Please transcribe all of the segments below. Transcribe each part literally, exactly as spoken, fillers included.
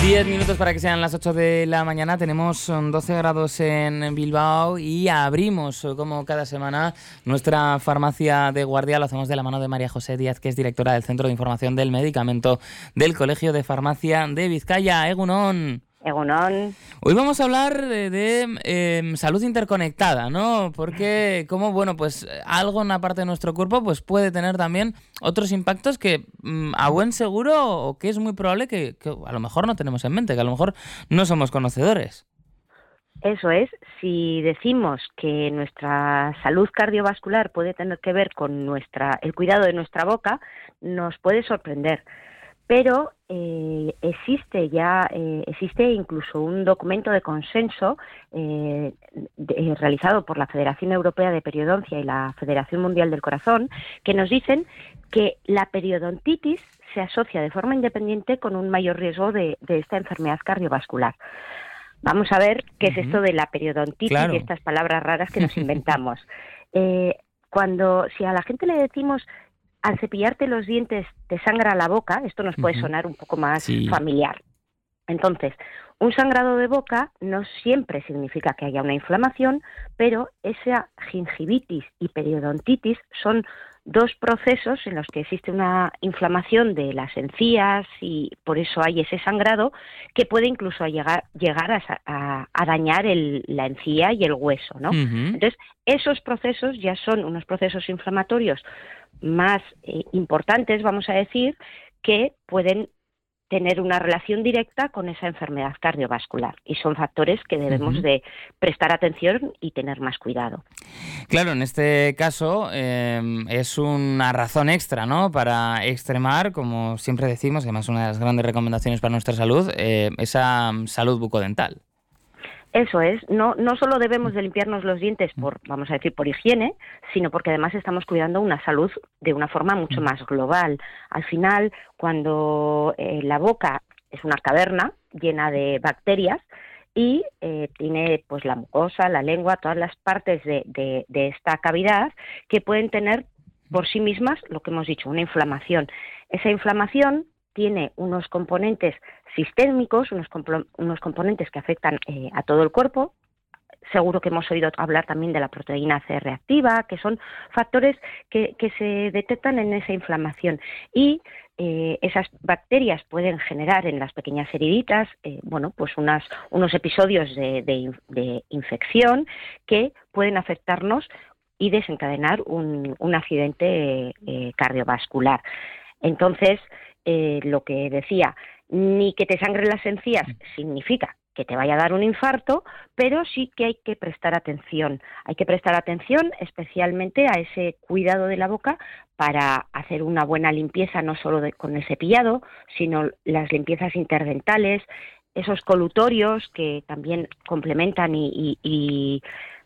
diez minutos para que sean las ocho de la mañana. Tenemos doce grados en Bilbao y abrimos, como cada semana, nuestra farmacia de guardia. Lo hacemos de la mano de María José Díaz, que es directora del Centro de Información del Medicamento del Colegio de Farmacia de Vizcaya. Egunon. Egunon. Hoy vamos a hablar de, de eh, salud interconectada, ¿no? Porque como, bueno, pues algo en una parte de nuestro cuerpo pues puede tener también otros impactos que mm, a buen seguro o que es muy probable que, que a lo mejor no tenemos en mente, que a lo mejor no somos conocedores. Eso es, si decimos que nuestra salud cardiovascular puede tener que ver con nuestra el cuidado de nuestra boca, nos puede sorprender. Pero eh, existe ya, eh, existe incluso un documento de consenso eh, de, realizado por la Federación Europea de Periodoncia y la Federación Mundial del Corazón, que nos dicen que la periodontitis se asocia de forma independiente con un mayor riesgo de, de esta enfermedad cardiovascular. Vamos a ver qué uh-huh. es esto de la periodontitis claro. y estas palabras raras que nos inventamos. eh, cuando, si a la gente le decimos al cepillarte los dientes te sangra la boca, esto nos puede uh-huh. sonar un poco más sí. familiar. Entonces, un sangrado de boca no siempre significa que haya una inflamación, pero esa gingivitis y periodontitis son dos procesos en los que existe una inflamación de las encías y por eso hay ese sangrado que puede incluso llegar, llegar a, a, a dañar el, la encía y el hueso, ¿no? Uh-huh. Entonces, esos procesos ya son unos procesos inflamatorios más eh, importantes, vamos a decir, que pueden tener una relación directa con esa enfermedad cardiovascular y son factores que debemos uh-huh. de prestar atención y tener más cuidado. Claro, en este caso eh, es una razón extra, ¿no?, para extremar, como siempre decimos, que además es una de las grandes recomendaciones para nuestra salud, eh, esa salud bucodental. Eso es, no no solo debemos de limpiarnos los dientes por, vamos a decir, por higiene, sino porque además estamos cuidando una salud de una forma mucho más global. Al final, cuando eh, la boca es una caverna llena de bacterias y eh, tiene pues la mucosa, la lengua, todas las partes de, de, de esta cavidad que pueden tener por sí mismas, lo que hemos dicho, una inflamación. Esa inflamación tiene unos componentes sistémicos, unos, compl- unos componentes que afectan eh, a todo el cuerpo. Seguro que hemos oído hablar también de la proteína C reactiva, que son factores que, que se detectan en esa inflamación. Y eh, esas bacterias pueden generar en las pequeñas heriditas, eh, bueno, pues unas, unos episodios de, de, de infección que pueden afectarnos y desencadenar un, un accidente eh, cardiovascular. Entonces, Eh, lo que decía, ni que te sangren las encías significa que te vaya a dar un infarto, pero sí que hay que prestar atención. Hay que prestar atención especialmente a ese cuidado de la boca para hacer una buena limpieza, no solo de, con el cepillado, sino las limpiezas interdentales, esos colutorios que también complementan y, y, y,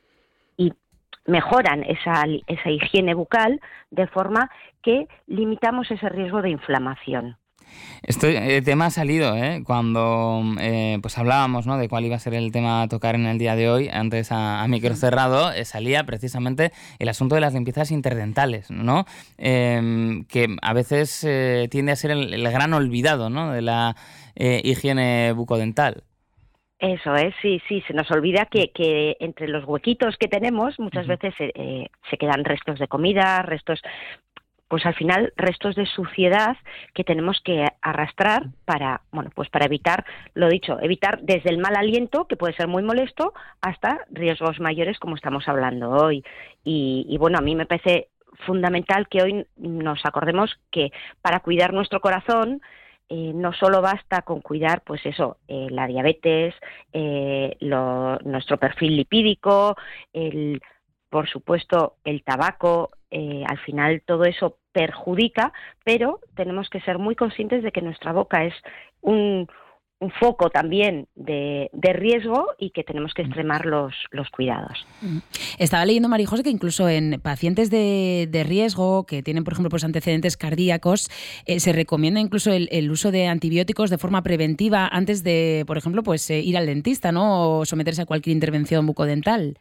y mejoran esa, esa higiene bucal de forma que limitamos ese riesgo de inflamación. Este tema ha salido ¿eh? cuando eh, pues hablábamos, ¿no?, de cuál iba a ser el tema a tocar en el día de hoy. Antes a, a micro cerrado eh, salía precisamente el asunto de las limpiezas interdentales, ¿no? Eh, que a veces eh, tiende a ser el, el gran olvidado, ¿no?, de la eh, higiene bucodental. Eso es, sí, sí, se nos olvida que, que entre los huequitos que tenemos muchas veces eh, se quedan restos de comida, restos, pues al final restos de suciedad que tenemos que arrastrar para, bueno, pues para evitar, lo dicho, evitar desde el mal aliento, que puede ser muy molesto, hasta riesgos mayores como estamos hablando hoy. Y, y bueno, a mí me parece fundamental que hoy nos acordemos que para cuidar nuestro corazón, Eh, no solo basta con cuidar, pues eso, eh, la diabetes, eh, lo, nuestro perfil lipídico, el, por supuesto el tabaco, eh, al final todo eso perjudica, pero tenemos que ser muy conscientes de que nuestra boca es un, un foco también de, de riesgo y que tenemos que extremar los, los cuidados. Estaba leyendo, María José, que incluso en pacientes de, de riesgo que tienen, por ejemplo, pues antecedentes cardíacos, eh, se recomienda incluso el, el uso de antibióticos de forma preventiva antes de, por ejemplo, pues eh, ir al dentista, ¿no?, o someterse a cualquier intervención bucodental.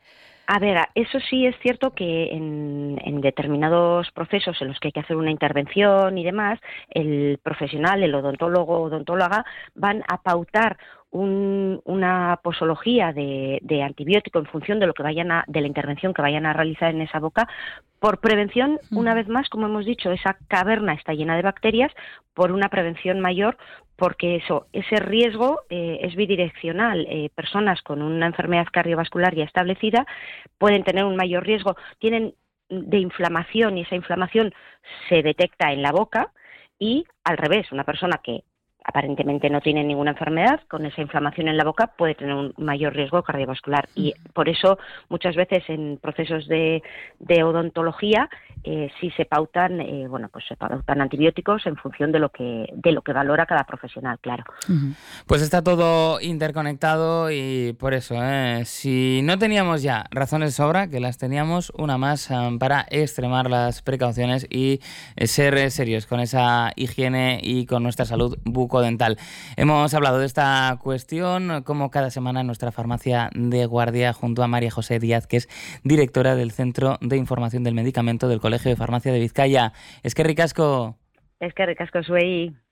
A ver, eso sí es cierto que en, en determinados procesos en los que hay que hacer una intervención y demás, el profesional, el odontólogo o odontóloga, van a pautar un, una posología de, de antibiótico en función de lo que vayan a, de la intervención que vayan a realizar en esa boca. Por prevención, una vez más, como hemos dicho, esa caverna está llena de bacterias, por una prevención mayor, porque eso, ese riesgo eh, es bidireccional. Eh, personas con una enfermedad cardiovascular ya establecida pueden tener un mayor riesgo, tienen de inflamación y esa inflamación se detecta en la boca, y al revés, una persona que aparentemente no tiene ninguna enfermedad, con esa inflamación en la boca puede tener un mayor riesgo cardiovascular. Y por eso muchas veces en procesos de, de odontología eh, sí se pautan, eh, bueno, pues se pautan antibióticos en función de lo que de lo que valora cada profesional, claro. Pues está todo interconectado y por eso, ¿eh? Si no teníamos ya razones de sobra, que las teníamos, una más um, para extremar las precauciones y eh, ser serios con esa higiene y con nuestra salud bucodental. Hemos hablado de esta cuestión como cada semana en nuestra farmacia de guardia junto a María José Díaz, que es directora del Centro de Información del Medicamento del Colegio de Farmacia de Vizcaya. Es que ricasco. Es que ricasco, Suey.